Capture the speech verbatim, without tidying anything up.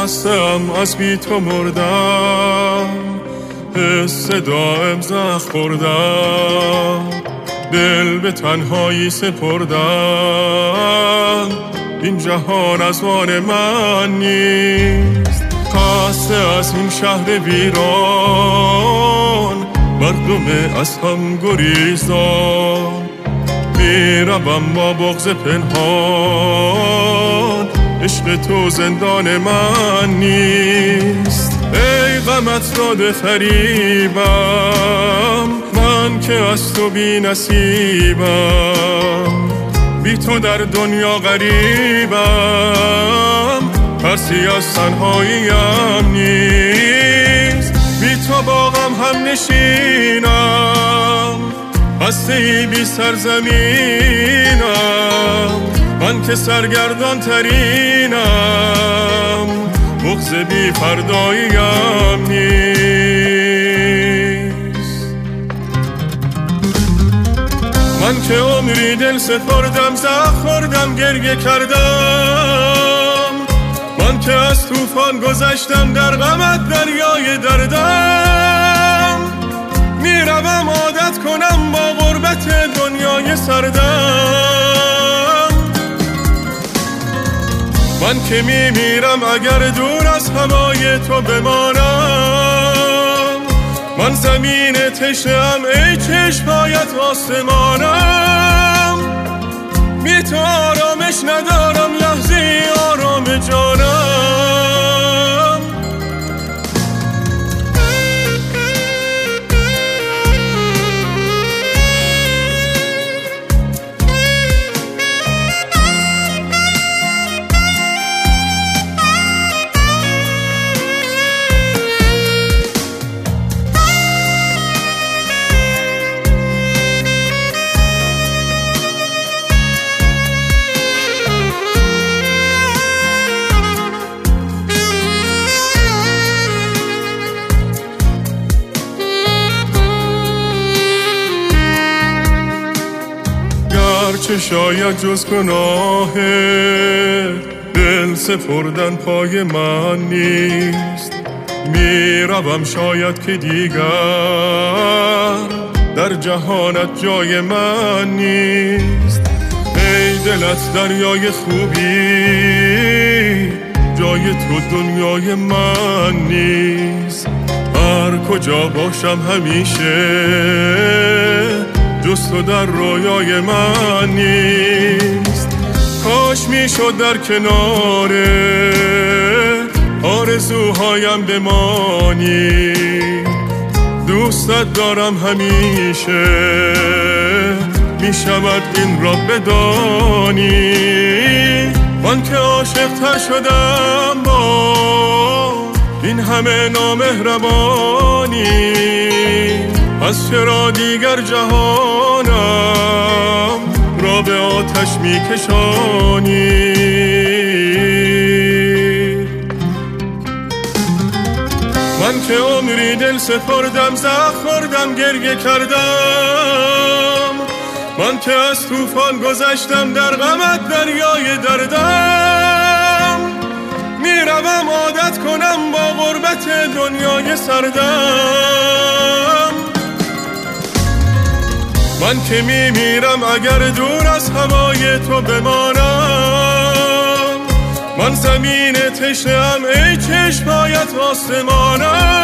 خستم از بی تو مردم، حس دائم زخم خوردم، دل به تنهایی سپردم، این جهان از آن من نیست. خسته از این شهر ویران، مردم از هم گریزان، میروم با بغض پنهان، عشق تو زندان من نیست. ای غمت داده فریبم، من که از تو بی نصیبم، بی تو در دنیا غریبم، ترسی از تنهاییم نیست. بی تو با غم هم نشینم، خسته ای بی سرزمینم، من که سرگردان ترینم، بغض بی فرداییم نیست. من که عمری دل سپردم، زخم خوردم گریه کردم، من که از طوفان گذشتم، در غمت دریای دردم، میروم عادت کنم با غربت دنیای سردم. من که میمیرم اگر دور از هوای تو بمانم، من زمین تشنه‌ام ای چشمایت آسمانم، بی تو آرامش ندارم لحظه آرام جانم. چه شاید جز گناه دل سپردن پای من نیست، میروم شاید که دیگر در جهانت جای من نیست. ای دلت دریای خوبی، جای تو دنیای من نیست. هر کجا باشم همیشه جز تو در رویای من نیست. کاش میشد در کنار آرزوهایم بمانی، دوستت دارم همیشه، میشود این را بدانی. من که عاشق تر شدم با این همه نامهربانی، پس چرا دیگر جهانم را به آتش میکشانی؟ من که عمری دل سپردم، زخم خوردم گریه کردم، من که از طوفان گذشتم، در غمت دریای دردم، میروم عادت کنم با غربت دنیای سردم. من که میمیرم اگر دور از هوای تو بمانم، من زمین تشنه‌ام ای چشمایت آسمانم،